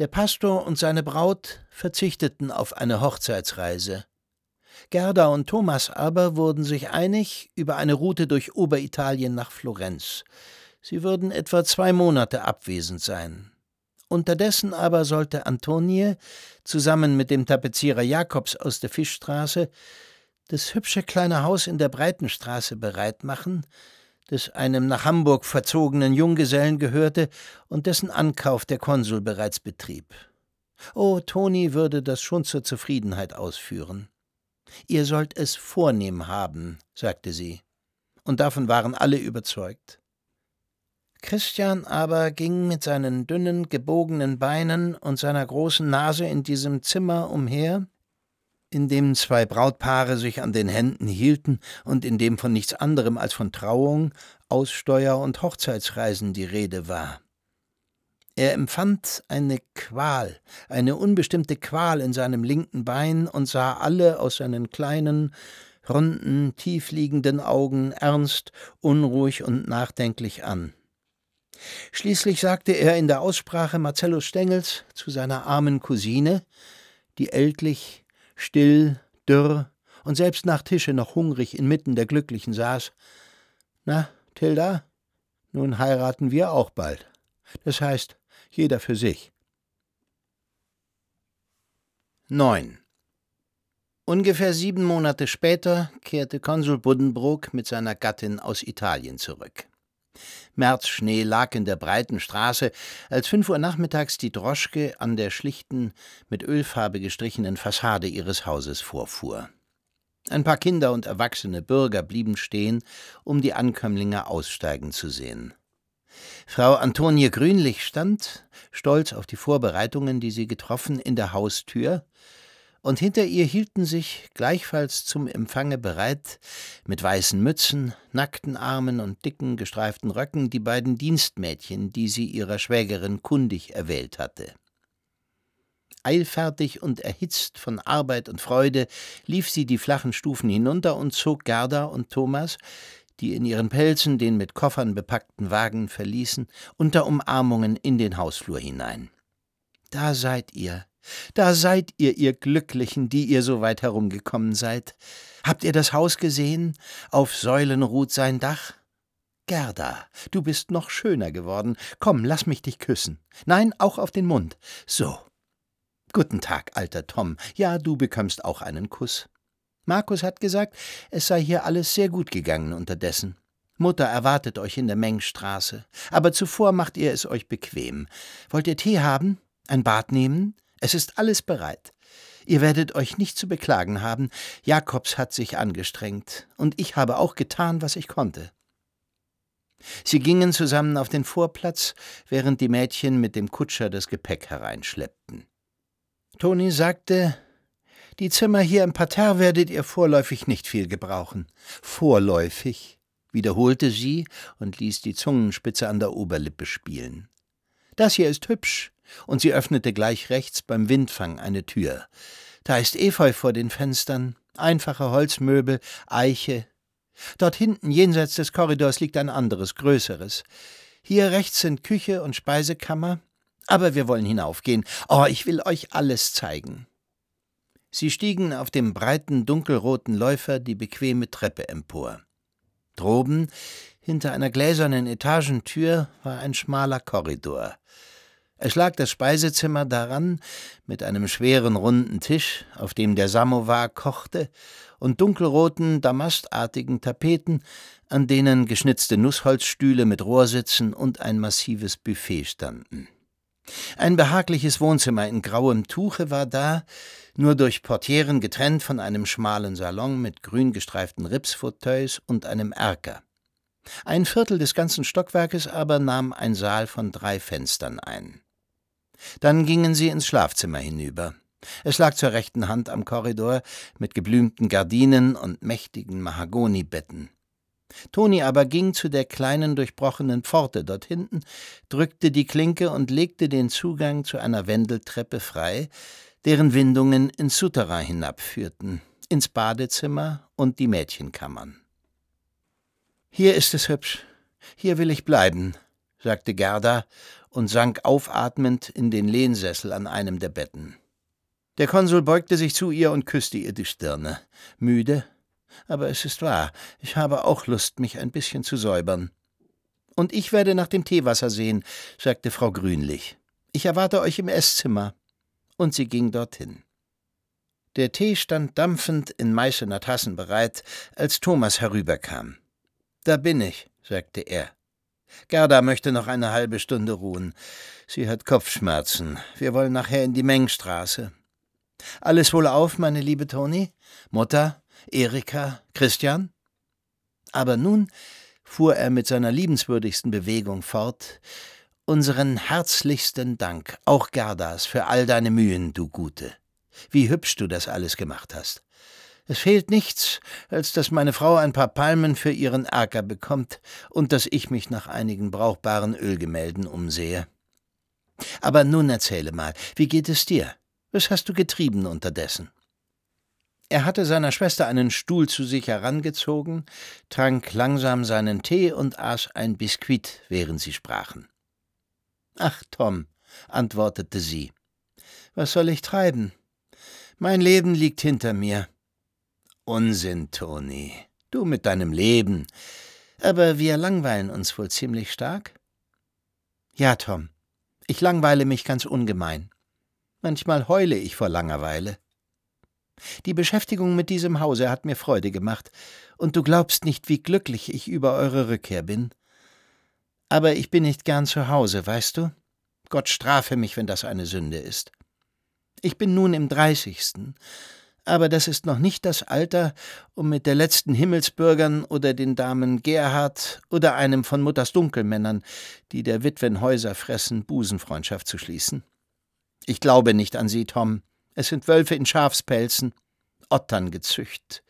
Der Pastor und seine Braut verzichteten auf eine Hochzeitsreise. Gerda und Thomas aber wurden sich einig über eine Route durch Oberitalien nach Florenz. Sie würden etwa 2 Monate abwesend sein. Unterdessen aber sollte Antonie zusammen mit dem Tapezierer Jakobs aus der Fischstraße das hübsche kleine Haus in der Breitenstraße bereit machen, das einem nach Hamburg verzogenen Junggesellen gehörte und dessen Ankauf der Konsul bereits betrieb. Oh, Toni würde das schon zur Zufriedenheit ausführen. »Ihr sollt es vornehm haben«, sagte sie, und davon waren alle überzeugt. Christian aber ging mit seinen dünnen, gebogenen Beinen und seiner großen Nase in diesem Zimmer umher, in dem 2 Brautpaare sich an den Händen hielten und in dem von nichts anderem als von Trauung, Aussteuer und Hochzeitsreisen die Rede war. Er empfand eine Qual, eine unbestimmte Qual in seinem linken Bein und sah alle aus seinen kleinen, runden, tiefliegenden Augen ernst, unruhig und nachdenklich an. Schließlich sagte er in der Aussprache Marcellus Stengels zu seiner armen Cousine, die ältlich, still, dürr und selbst nach Tische noch hungrig inmitten der Glücklichen saß: »Na, Tilda, nun heiraten wir auch bald. Das heißt, jeder für sich.« 9. Ungefähr 7 Monate später kehrte Konsul Buddenbrook mit seiner Gattin aus Italien zurück. Märzschnee lag in der breiten Straße, als 5 Uhr nachmittags die Droschke an der schlichten, mit Ölfarbe gestrichenen Fassade ihres Hauses vorfuhr. Ein paar Kinder und erwachsene Bürger blieben stehen, um die Ankömmlinge aussteigen zu sehen. Frau Antonie Grünlich stand, stolz auf die Vorbereitungen, die sie getroffen, in der Haustür, und hinter ihr hielten sich, gleichfalls zum Empfange bereit, mit weißen Mützen, nackten Armen und dicken, gestreiften Röcken, die beiden Dienstmädchen, die sie ihrer Schwägerin kundig erwählt hatte. Eilfertig und erhitzt von Arbeit und Freude lief sie die flachen Stufen hinunter und zog Gerda und Thomas, die in ihren Pelzen den mit Koffern bepackten Wagen verließen, unter Umarmungen in den Hausflur hinein. »Da seid ihr, ihr Glücklichen, die ihr so weit herumgekommen seid. Habt ihr das Haus gesehen? Auf Säulen ruht sein Dach. Gerda, du bist noch schöner geworden. Komm, lass mich dich küssen. Nein, auch auf den Mund. So. Guten Tag, alter Tom. Ja, du bekommst auch einen Kuss. Markus hat gesagt, es sei hier alles sehr gut gegangen unterdessen. Mutter erwartet euch in der Mengstraße. Aber zuvor macht ihr es euch bequem. Wollt ihr Tee haben? Ein Bad nehmen? Es ist alles bereit. Ihr werdet euch nicht zu beklagen haben. Jakobs hat sich angestrengt. Und ich habe auch getan, was ich konnte.« Sie gingen zusammen auf den Vorplatz, während die Mädchen mit dem Kutscher das Gepäck hereinschleppten. Toni sagte: »Die Zimmer hier im Parterre werdet ihr vorläufig nicht viel gebrauchen.« »Vorläufig«, wiederholte sie und ließ die Zungenspitze an der Oberlippe spielen. »Das hier ist hübsch.« Und sie öffnete gleich rechts beim Windfang eine Tür. »Da ist Efeu vor den Fenstern, einfache Holzmöbel, Eiche. Dort hinten, jenseits des Korridors, liegt ein anderes, größeres. Hier rechts sind Küche und Speisekammer. Aber wir wollen hinaufgehen. Oh, ich will euch alles zeigen.« Sie stiegen auf dem breiten, dunkelroten Läufer die bequeme Treppe empor. Droben, hinter einer gläsernen Etagentür, war ein schmaler Korridor. Es lag das Speisezimmer daran, mit einem schweren, runden Tisch, auf dem der Samowar kochte, und dunkelroten, damastartigen Tapeten, an denen geschnitzte Nussholzstühle mit Rohrsitzen und ein massives Buffet standen. Ein behagliches Wohnzimmer in grauem Tuche war da, nur durch Portieren getrennt von einem schmalen Salon mit grün gestreiften Ripsfauteuils und einem Erker. Ein Viertel des ganzen Stockwerkes aber nahm ein Saal von 3 Fenstern ein. Dann gingen sie ins Schlafzimmer hinüber. Es lag zur rechten Hand am Korridor mit geblümten Gardinen und mächtigen Mahagonibetten. Toni aber ging zu der kleinen durchbrochenen Pforte dort hinten, drückte die Klinke und legte den Zugang zu einer Wendeltreppe frei, deren Windungen ins Souterrain hinabführten, ins Badezimmer und die Mädchenkammern. »Hier ist es hübsch. Hier will ich bleiben«, sagte Gerda und sank aufatmend in den Lehnsessel an einem der Betten. Der Konsul beugte sich zu ihr und küsste ihr die Stirne. Müde? Aber es ist wahr, ich habe auch Lust, mich ein bisschen zu säubern. »Und ich werde nach dem Teewasser sehen«, sagte Frau Grünlich. »Ich erwarte euch im Esszimmer.« Und sie ging dorthin. Der Tee stand dampfend in Meißener Tassen bereit, als Thomas herüberkam. »Da bin ich«, sagte er. »Gerda möchte noch eine halbe Stunde ruhen. Sie hat Kopfschmerzen. Wir wollen nachher in die Mengstraße. Alles wohlauf, meine liebe Toni? Mutter, Erika, Christian?« Aber nun, fuhr er mit seiner liebenswürdigsten Bewegung fort, »unseren herzlichsten Dank, auch Gerdas, für all deine Mühen, du Gute. Wie hübsch du das alles gemacht hast. Es fehlt nichts, als dass meine Frau ein paar Palmen für ihren Erker bekommt und dass ich mich nach einigen brauchbaren Ölgemälden umsehe. Aber nun erzähle mal, wie geht es dir? Was hast du getrieben unterdessen?« Er hatte seiner Schwester einen Stuhl zu sich herangezogen, trank langsam seinen Tee und aß ein Biskuit, während sie sprachen. »Ach, Tom«, antwortete sie, »was soll ich treiben? Mein Leben liegt hinter mir.« »Unsinn, Toni, du mit deinem Leben. Aber wir langweilen uns wohl ziemlich stark?« »Ja, Tom, ich langweile mich ganz ungemein. Manchmal heule ich vor Langeweile. Die Beschäftigung mit diesem Hause hat mir Freude gemacht, und du glaubst nicht, wie glücklich ich über eure Rückkehr bin. Aber ich bin nicht gern zu Hause, weißt du? Gott strafe mich, wenn das eine Sünde ist. Ich bin nun im 30., aber das ist noch nicht das Alter, um mit der letzten Himmelsbürgern oder den Damen Gerhard oder einem von Mutters Dunkelmännern, die der Witwen Häuser fressen, Busenfreundschaft zu schließen. Ich glaube nicht an sie, Tom. Es sind Wölfe in Schafspelzen, Ottern gezücht.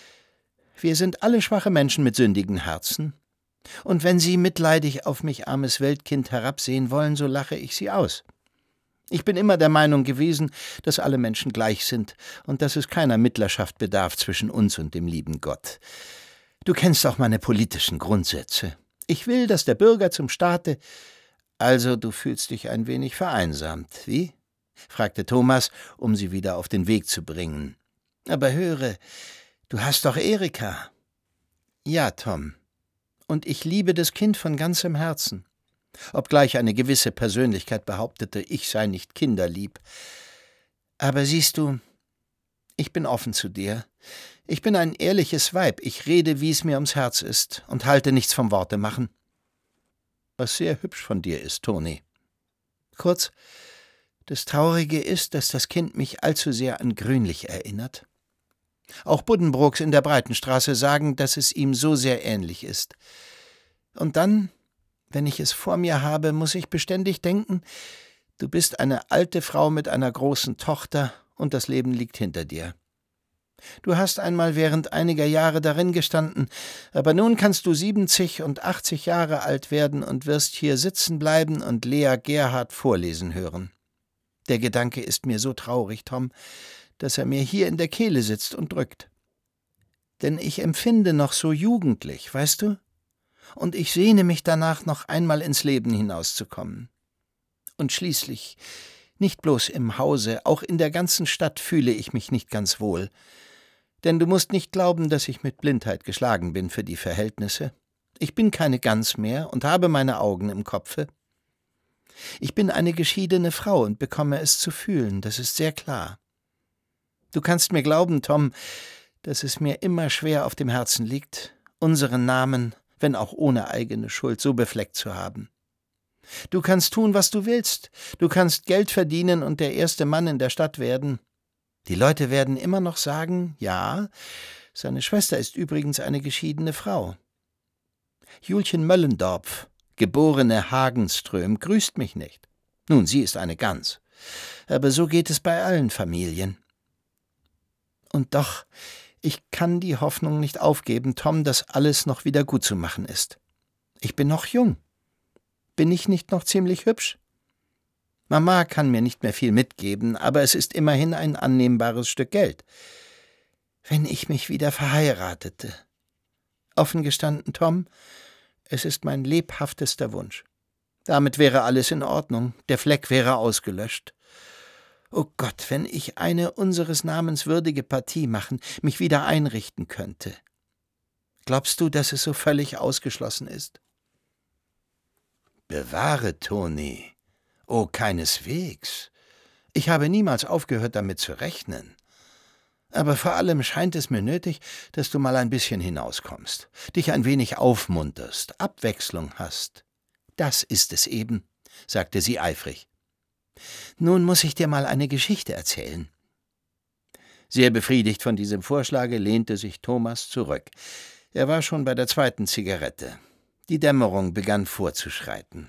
Wir sind alle schwache Menschen mit sündigen Herzen. Und wenn Sie mitleidig auf mich, armes Weltkind, herabsehen wollen, so lache ich Sie aus. Ich bin immer der Meinung gewesen, dass alle Menschen gleich sind und dass es keiner Mittlerschaft bedarf zwischen uns und dem lieben Gott. Du kennst auch meine politischen Grundsätze. Ich will, dass der Bürger zum Staate... Also, du fühlst dich ein wenig vereinsamt, wie?« fragte Thomas, um sie wieder auf den Weg zu bringen. »Aber höre, du hast doch Erika.« »Ja, Tom, und ich liebe das Kind von ganzem Herzen, obgleich eine gewisse Persönlichkeit behauptete, ich sei nicht kinderlieb. Aber siehst du, ich bin offen zu dir. Ich bin ein ehrliches Weib, ich rede, wie es mir ums Herz ist, und halte nichts vom Worte machen. Was sehr hübsch von dir ist, Toni. Kurz, das Traurige ist, dass das Kind mich allzu sehr an Grünlich erinnert. Auch Buddenbrooks in der Breitenstraße sagen, dass es ihm so sehr ähnlich ist. Und dann, wenn ich es vor mir habe, muss ich beständig denken, du bist eine alte Frau mit einer großen Tochter und das Leben liegt hinter dir. Du hast einmal während einiger Jahre darin gestanden, aber nun kannst du 70 und 80 Jahre alt werden und wirst hier sitzen bleiben und Lea Gerhard vorlesen hören. Der Gedanke ist mir so traurig, Tom, dass er mir hier in der Kehle sitzt und drückt. Denn ich empfinde noch so jugendlich, weißt du? Und ich sehne mich danach, noch einmal ins Leben hinauszukommen. Und schließlich, nicht bloß im Hause, auch in der ganzen Stadt fühle ich mich nicht ganz wohl. Denn du musst nicht glauben, dass ich mit Blindheit geschlagen bin für die Verhältnisse. Ich bin keine Gans mehr und habe meine Augen im Kopfe. Ich bin eine geschiedene Frau und bekomme es zu fühlen, das ist sehr klar. Du kannst mir glauben, Tom, dass es mir immer schwer auf dem Herzen liegt, unseren Namen, wenn auch ohne eigene Schuld, so befleckt zu haben. Du kannst tun, was du willst. Du kannst Geld verdienen und der erste Mann in der Stadt werden. Die Leute werden immer noch sagen, ja, seine Schwester ist übrigens eine geschiedene Frau. Julchen Möllendorpf, geborene Hagenström, grüßt mich nicht. Nun, sie ist eine Gans. Aber so geht es bei allen Familien. Und doch, ich kann die Hoffnung nicht aufgeben, Tom, dass alles noch wieder gut zu machen ist. Ich bin noch jung. Bin ich nicht noch ziemlich hübsch? Mama kann mir nicht mehr viel mitgeben, aber es ist immerhin ein annehmbares Stück Geld. Wenn ich mich wieder verheiratete. Offen gestanden, Tom, es ist mein lebhaftester Wunsch. Damit wäre alles in Ordnung, der Fleck wäre ausgelöscht. Oh Gott, wenn ich eine unseres Namens würdige Partie machen, mich wieder einrichten könnte. Glaubst du, dass es so völlig ausgeschlossen ist? Bewahre, Toni. Oh, keineswegs. Ich habe niemals aufgehört, damit zu rechnen. Aber vor allem scheint es mir nötig, dass du mal ein bisschen hinauskommst, dich ein wenig aufmunterst, Abwechslung hast. Das ist es eben, sagte sie eifrig. Nun muss ich dir mal eine Geschichte erzählen. Sehr befriedigt von diesem Vorschlage lehnte sich Thomas zurück. Er war schon bei der zweiten Zigarette. Die Dämmerung begann vorzuschreiten.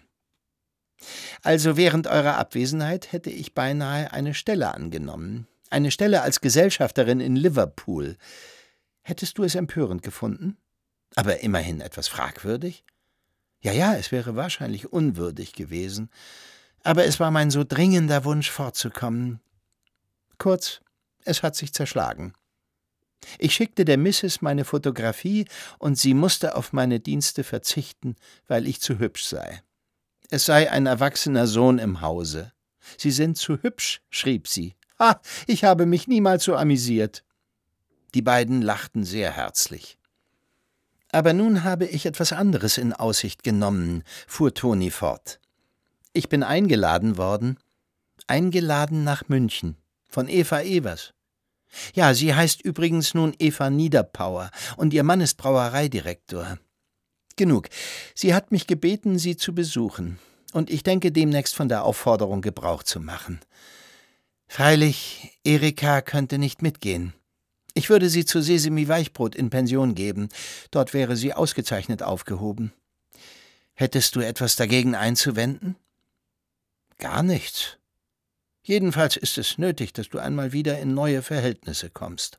Also während eurer Abwesenheit hätte ich beinahe eine Stelle angenommen. Eine Stelle als Gesellschafterin in Liverpool. Hättest du es empörend gefunden? Aber immerhin etwas fragwürdig? Ja, es wäre wahrscheinlich unwürdig gewesen. Aber es war mein so dringender Wunsch, fortzukommen. Kurz, es hat sich zerschlagen. Ich schickte der Misses meine Fotografie und sie musste auf meine Dienste verzichten, weil ich zu hübsch sei. Es sei ein erwachsener Sohn im Hause. Sie sind zu hübsch, schrieb sie. Ha, ich habe mich niemals so amüsiert. Die beiden lachten sehr herzlich. Aber nun habe ich etwas anderes in Aussicht genommen, fuhr Toni fort. Ich bin eingeladen worden. Eingeladen nach München. Von Eva Evers. Ja, sie heißt übrigens nun Eva Niederpauer und ihr Mann ist Brauereidirektor. Genug. Sie hat mich gebeten, sie zu besuchen. Und ich denke, demnächst von der Aufforderung Gebrauch zu machen. Freilich, Erika könnte nicht mitgehen. Ich würde sie zu Sesemi Weichbrot in Pension geben. Dort wäre sie ausgezeichnet aufgehoben. Hättest du etwas dagegen einzuwenden? Gar nichts. Jedenfalls ist es nötig, dass du einmal wieder in neue Verhältnisse kommst.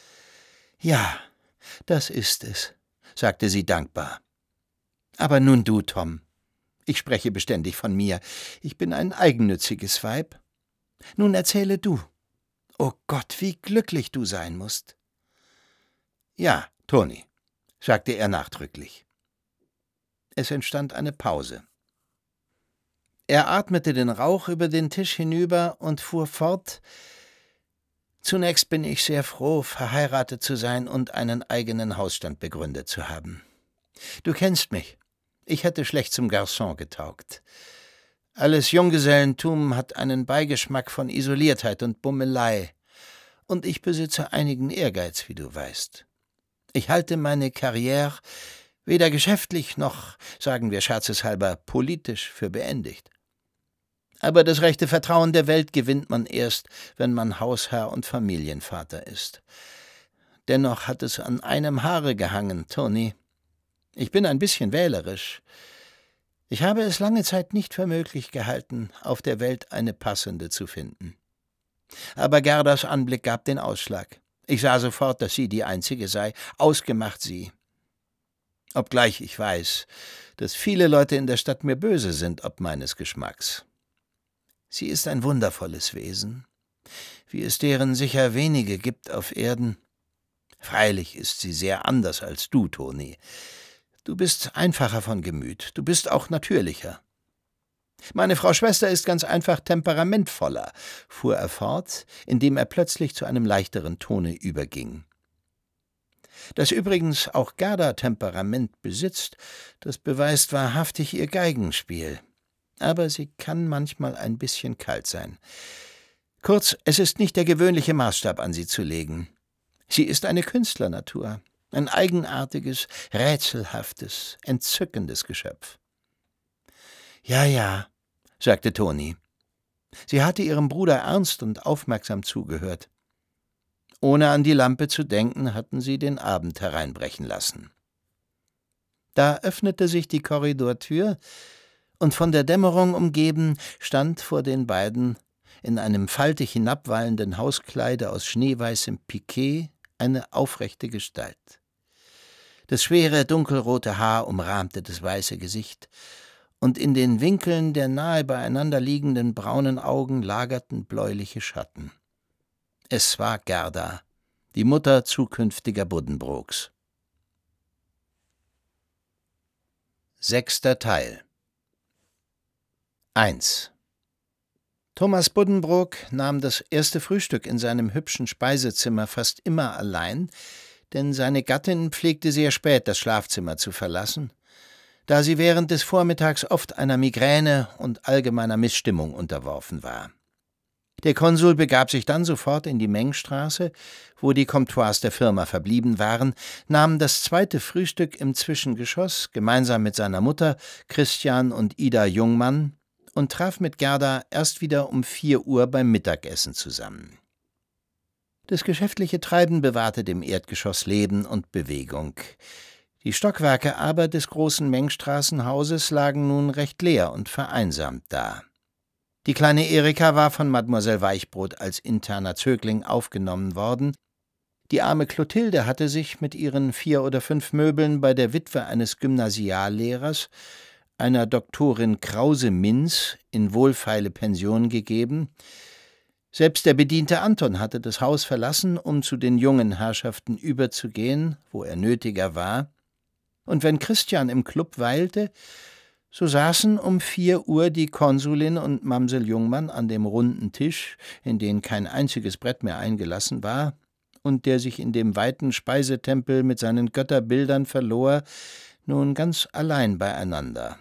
Ja, das ist es, sagte sie dankbar. Aber nun du, Tom. Ich spreche beständig von mir. Ich bin ein eigennütziges Weib. Nun erzähle du. Oh Gott, wie glücklich du sein musst. Ja, Toni, sagte er nachdrücklich. Es entstand eine Pause. Er atmete den Rauch über den Tisch hinüber und fuhr fort. Zunächst bin ich sehr froh, verheiratet zu sein und einen eigenen Hausstand begründet zu haben. Du kennst mich. Ich hätte schlecht zum Garçon getaugt. Alles Junggesellentum hat einen Beigeschmack von Isoliertheit und Bummelei. Und ich besitze einigen Ehrgeiz, wie du weißt. Ich halte meine Karriere weder geschäftlich noch, sagen wir scherzeshalber, politisch für beendigt. Aber das rechte Vertrauen der Welt gewinnt man erst, wenn man Hausherr und Familienvater ist. Dennoch hat es an einem Haare gehangen, Toni. Ich bin ein bisschen wählerisch. Ich habe es lange Zeit nicht für möglich gehalten, auf der Welt eine passende zu finden. Aber Gerdas Anblick gab den Ausschlag. Ich sah sofort, dass sie die Einzige sei, ausgemacht sie. Obgleich ich weiß, dass viele Leute in der Stadt mir böse sind ob meines Geschmacks. Sie ist ein wundervolles Wesen, wie es deren sicher wenige gibt auf Erden. Freilich ist sie sehr anders als du, Toni. Du bist einfacher von Gemüt, du bist auch natürlicher. Meine Frau Schwester ist ganz einfach temperamentvoller, fuhr er fort, indem er plötzlich zu einem leichteren Tone überging. Dass übrigens auch Gerda Temperament besitzt, das beweist wahrhaftig ihr Geigenspiel. Aber sie kann manchmal ein bisschen kalt sein. Kurz, es ist nicht der gewöhnliche Maßstab an sie zu legen. Sie ist eine Künstlernatur, ein eigenartiges, rätselhaftes, entzückendes Geschöpf. Ja, sagte Toni. Sie hatte ihrem Bruder ernst und aufmerksam zugehört. Ohne an die Lampe zu denken, hatten sie den Abend hereinbrechen lassen. Da öffnete sich die Korridortür, und von der Dämmerung umgeben stand vor den beiden in einem faltig hinabwallenden Hauskleide aus schneeweißem Piqué eine aufrechte Gestalt. Das schwere, dunkelrote Haar umrahmte das weiße Gesicht, und in den Winkeln der nahe beieinander liegenden braunen Augen lagerten bläuliche Schatten. Es war Gerda, die Mutter zukünftiger Buddenbrooks. 6. Teil. 1. Thomas Buddenbrook nahm das erste Frühstück in seinem hübschen Speisezimmer fast immer allein, denn seine Gattin pflegte sehr spät das Schlafzimmer zu verlassen, da sie während des Vormittags oft einer Migräne und allgemeiner Missstimmung unterworfen war. Der Konsul begab sich dann sofort in die Mengstraße, wo die Comptoirs der Firma verblieben waren, nahm das zweite Frühstück im Zwischengeschoss gemeinsam mit seiner Mutter, Christian und Ida Jungmann, und traf mit Gerda erst wieder um 4 Uhr beim Mittagessen zusammen. Das geschäftliche Treiben bewahrte dem Erdgeschoss Leben und Bewegung. Die Stockwerke aber des großen Mengstraßenhauses lagen nun recht leer und vereinsamt da. Die kleine Erika war von Mademoiselle Weichbrot als interner Zögling aufgenommen worden. Die arme Clotilde hatte sich mit ihren 4 oder 5 Möbeln bei der Witwe eines Gymnasiallehrers, einer Doktorin Krause-Minz, in wohlfeile Pension gegeben. Selbst der Bediente Anton hatte das Haus verlassen, um zu den jungen Herrschaften überzugehen, wo er nötiger war. Und wenn Christian im Club weilte, so saßen um 4 Uhr die Konsulin und Mamsell Jungmann an dem runden Tisch, in den kein einziges Brett mehr eingelassen war und der sich in dem weiten Speisetempel mit seinen Götterbildern verlor, nun ganz allein beieinander.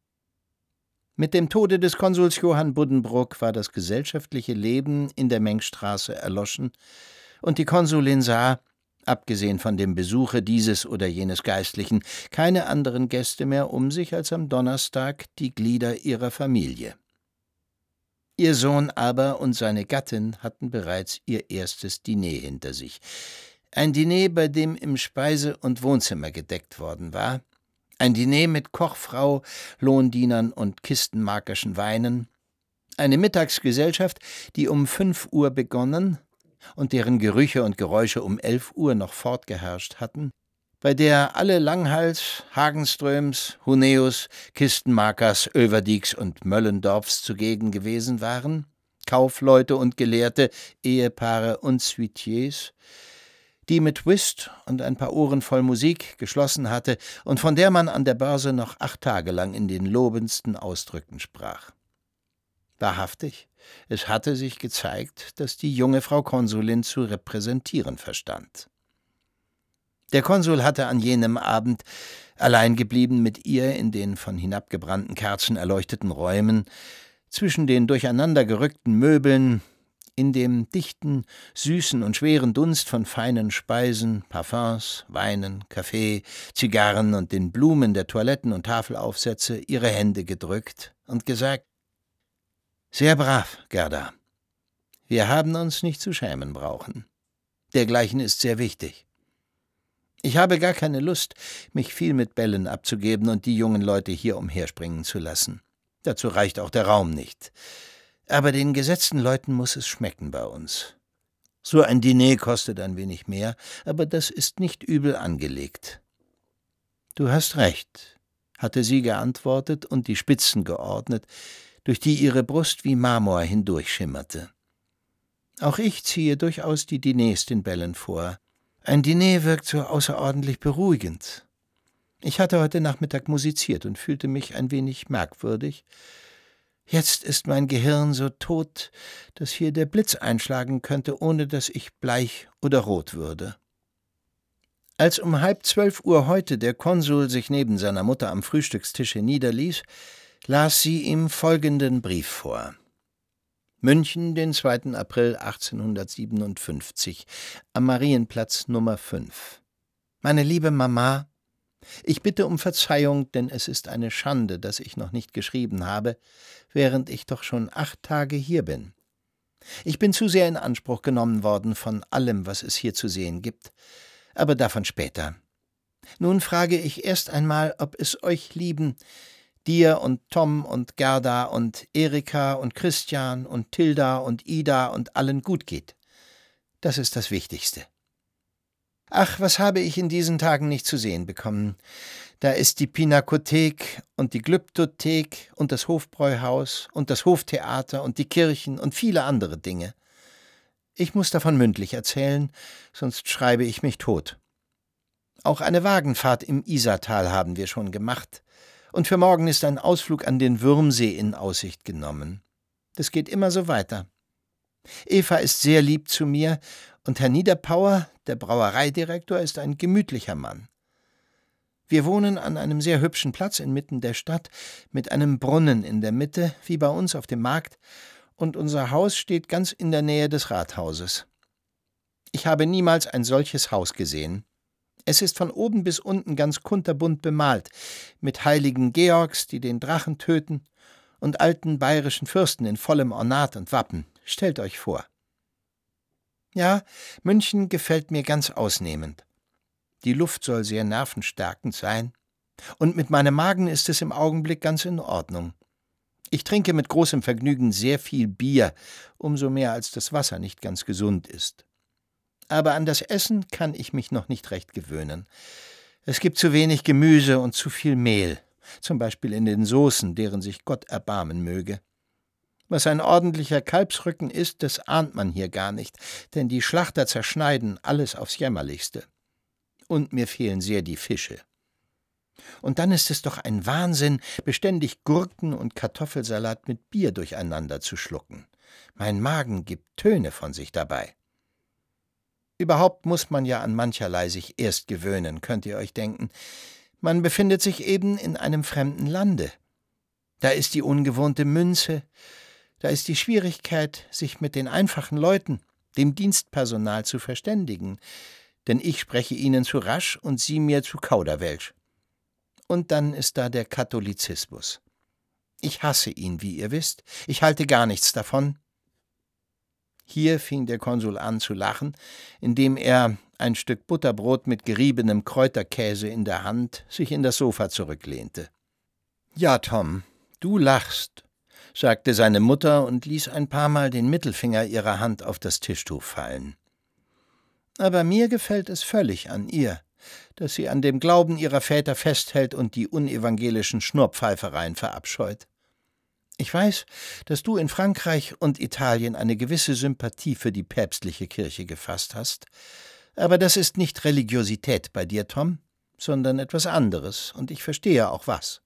Mit dem Tode des Konsuls Johann Buddenbrook war das gesellschaftliche Leben in der Mengstraße erloschen, und die Konsulin sah, abgesehen von dem Besuche dieses oder jenes Geistlichen, keine anderen Gäste mehr um sich als am Donnerstag die Glieder ihrer Familie. Ihr Sohn aber und seine Gattin hatten bereits ihr erstes Diner hinter sich. Ein Diner, bei dem im Speise- und Wohnzimmer gedeckt worden war, ein Diner mit Kochfrau, Lohndienern und kistenmarkerschen Weinen, eine Mittagsgesellschaft, die um 5 Uhr begonnen und deren Gerüche und Geräusche um 11 Uhr noch fortgeherrscht hatten, bei der alle Langhals, Hagenströms, Huneus, Kistenmakers, Oeverdiegs und Möllendorfs zugegen gewesen waren, Kaufleute und Gelehrte, Ehepaare und Suitiers, die mit Whist und ein paar Ohren voll Musik geschlossen hatte und von der man an der Börse noch 8 Tage lang in den lobendsten Ausdrücken sprach. Wahrhaftig, es hatte sich gezeigt, dass die junge Frau Konsulin zu repräsentieren verstand. Der Konsul hatte an jenem Abend, allein geblieben mit ihr in den von hinabgebrannten Kerzen erleuchteten Räumen, zwischen den durcheinandergerückten Möbeln, in dem dichten, süßen und schweren Dunst von feinen Speisen, Parfums, Weinen, Kaffee, Zigarren und den Blumen der Toiletten und Tafelaufsätze ihre Hände gedrückt und gesagt: »Sehr brav, Gerda. Wir haben uns nicht zu schämen brauchen. Dergleichen ist sehr wichtig. Ich habe gar keine Lust, mich viel mit Bällen abzugeben und die jungen Leute hier umherspringen zu lassen. Dazu reicht auch der Raum nicht. Aber den gesetzten Leuten muss es schmecken bei uns. So ein Diner kostet ein wenig mehr, aber das ist nicht übel angelegt.« »Du hast recht«, hatte sie geantwortet und die Spitzen geordnet, durch die ihre Brust wie Marmor hindurchschimmerte. »Auch ich ziehe durchaus die Diners den Bällen vor. Ein Diner wirkt so außerordentlich beruhigend. Ich hatte heute Nachmittag musiziert und fühlte mich ein wenig merkwürdig. Jetzt ist mein Gehirn so tot, dass hier der Blitz einschlagen könnte, ohne dass ich bleich oder rot würde.« Als um 11:30 Uhr heute der Konsul sich neben seiner Mutter am Frühstückstische niederließ, las sie ihm folgenden Brief vor. München, den 2. April 1857, am Marienplatz Nummer 5. »Meine liebe Mama, ich bitte um Verzeihung, denn es ist eine Schande, dass ich noch nicht geschrieben habe, während ich doch schon 8 Tage hier bin. Ich bin zu sehr in Anspruch genommen worden von allem, was es hier zu sehen gibt, aber davon später. Nun frage ich erst einmal, ob es euch lieben, dir und Tom und Gerda und Erika und Christian und Tilda und Ida und allen gut geht. Das ist das Wichtigste. Ach, was habe ich in diesen Tagen nicht zu sehen bekommen. Da ist die Pinakothek und die Glyptothek und das Hofbräuhaus und das Hoftheater und die Kirchen und viele andere Dinge. Ich muss davon mündlich erzählen, sonst schreibe ich mich tot. Auch eine Wagenfahrt im Isartal haben wir schon gemacht. Und für morgen ist ein Ausflug an den Würmsee in Aussicht genommen. Das geht immer so weiter. Eva ist sehr lieb zu mir und Herr Niederpauer, der Brauereidirektor, ist ein gemütlicher Mann. Wir wohnen an einem sehr hübschen Platz inmitten der Stadt mit einem Brunnen in der Mitte, wie bei uns auf dem Markt, und unser Haus steht ganz in der Nähe des Rathauses. Ich habe niemals ein solches Haus gesehen. Es ist von oben bis unten ganz kunterbunt bemalt, mit heiligen Georgs, die den Drachen töten, und alten bayerischen Fürsten in vollem Ornat und Wappen. Stellt euch vor. Ja, München gefällt mir ganz ausnehmend. Die Luft soll sehr nervenstärkend sein. Und mit meinem Magen ist es im Augenblick ganz in Ordnung. Ich trinke mit großem Vergnügen sehr viel Bier, umso mehr als das Wasser nicht ganz gesund ist. Aber an das Essen kann ich mich noch nicht recht gewöhnen. Es gibt zu wenig Gemüse und zu viel Mehl, zum Beispiel in den Soßen, deren sich Gott erbarmen möge. Was ein ordentlicher Kalbsrücken ist, das ahnt man hier gar nicht, denn die Schlachter zerschneiden alles aufs Jämmerlichste. Und mir fehlen sehr die Fische. Und dann ist es doch ein Wahnsinn, beständig Gurken und Kartoffelsalat mit Bier durcheinander zu schlucken. Mein Magen gibt Töne von sich dabei. Überhaupt muss man ja an mancherlei sich erst gewöhnen, könnt ihr euch denken. Man befindet sich eben in einem fremden Lande. Da ist die ungewohnte Münze, da ist die Schwierigkeit, sich mit den einfachen Leuten, dem Dienstpersonal zu verständigen, denn ich spreche ihnen zu rasch und sie mir zu Kauderwelsch. Und dann ist da der Katholizismus. Ich hasse ihn, wie ihr wisst. Ich halte gar nichts davon. Hier fing der Konsul an zu lachen, indem er, ein Stück Butterbrot mit geriebenem Kräuterkäse in der Hand, sich in das Sofa zurücklehnte. »Ja, Tom, du lachst«, sagte seine Mutter und ließ ein paar Mal den Mittelfinger ihrer Hand auf das Tischtuch fallen. »Aber mir gefällt es völlig an ihr, dass sie an dem Glauben ihrer Väter festhält und die unevangelischen Schnurrpfeifereien verabscheut. Ich weiß, dass du in Frankreich und Italien eine gewisse Sympathie für die päpstliche Kirche gefasst hast, aber das ist nicht Religiosität bei dir, Tom, sondern etwas anderes, und ich verstehe auch was.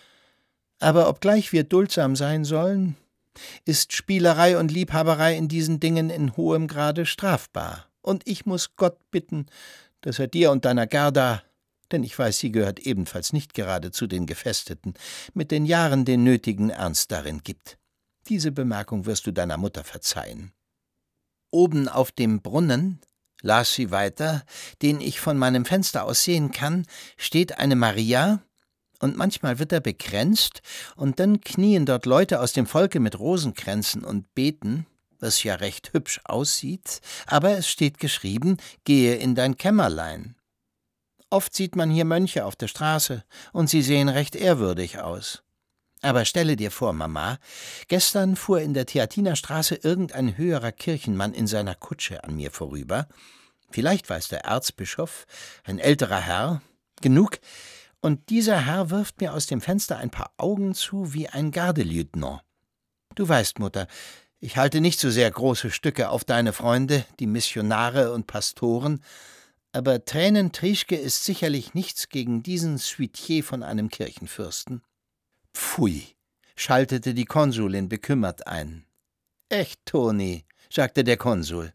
Aber obgleich wir duldsam sein sollen, ist Spielerei und Liebhaberei in diesen Dingen in hohem Grade strafbar, und ich muss Gott bitten, dass er dir und deiner Gerda, denn ich weiß, sie gehört ebenfalls nicht gerade zu den Gefesteten, mit den Jahren den nötigen Ernst darin gibt. Diese Bemerkung wirst du deiner Mutter verzeihen. Oben auf dem Brunnen, las sie weiter, den ich von meinem Fenster aus sehen kann, steht eine Maria, und manchmal wird er bekränzt, und dann knien dort Leute aus dem Volke mit Rosenkränzen und beten, was ja recht hübsch aussieht, aber es steht geschrieben, gehe in dein Kämmerlein. Oft sieht man hier Mönche auf der Straße, und sie sehen recht ehrwürdig aus. Aber stelle dir vor, Mama, gestern fuhr in der Theatinerstraße irgendein höherer Kirchenmann in seiner Kutsche an mir vorüber. Vielleicht war es der Erzbischof, ein älterer Herr, genug, und dieser Herr wirft mir aus dem Fenster ein paar Augen zu wie ein Gardelieutenant. Du weißt, Mutter, ich halte nicht so sehr große Stücke auf deine Freunde, die Missionare und Pastoren, aber Tränentrischke ist sicherlich nichts gegen diesen Suitier von einem Kirchenfürsten. Pfui, schaltete die Konsulin bekümmert ein. Echt, Toni, sagte der Konsul.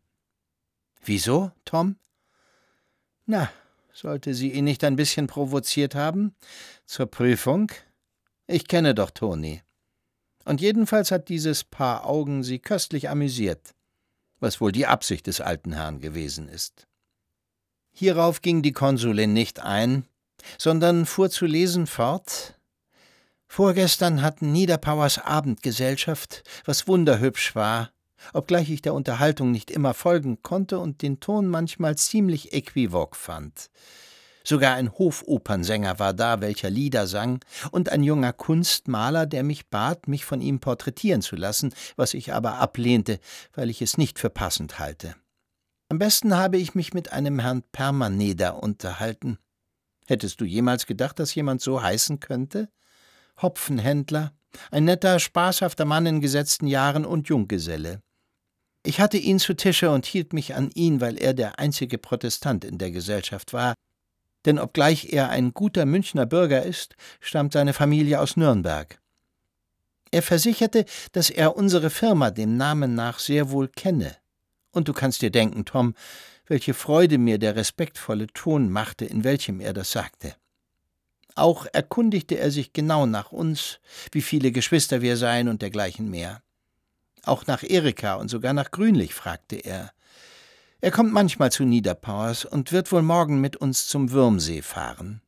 Wieso, Tom? Na, sollte sie ihn nicht ein bisschen provoziert haben? Zur Prüfung? Ich kenne doch Toni. Und jedenfalls hat dieses Paar Augen sie köstlich amüsiert, was wohl die Absicht des alten Herrn gewesen ist. Hierauf ging die Konsulin nicht ein, sondern fuhr zu lesen fort. Vorgestern hatten Niederpauers Abendgesellschaft, was wunderhübsch war, obgleich ich der Unterhaltung nicht immer folgen konnte und den Ton manchmal ziemlich äquivok fand. Sogar ein Hofopernsänger war da, welcher Lieder sang, und ein junger Kunstmaler, der mich bat, mich von ihm porträtieren zu lassen, was ich aber ablehnte, weil ich es nicht für passend halte. Am besten habe ich mich mit einem Herrn Permaneder unterhalten. Hättest du jemals gedacht, dass jemand so heißen könnte? Hopfenhändler, ein netter, spaßhafter Mann in gesetzten Jahren und Junggeselle. Ich hatte ihn zu Tische und hielt mich an ihn, weil er der einzige Protestant in der Gesellschaft war. denn obgleich er ein guter Münchner Bürger ist, stammt seine Familie aus Nürnberg. Er versicherte, dass er unsere Firma dem Namen nach sehr wohl kenne. Und du kannst dir denken, Tom, welche Freude mir der respektvolle Ton machte, in welchem er das sagte. Auch erkundigte er sich genau nach uns, wie viele Geschwister wir seien und dergleichen mehr. Auch nach Erika und sogar nach Grünlich fragte er. Er kommt manchmal zu Niederpauers und wird wohl morgen mit uns zum Würmsee fahren.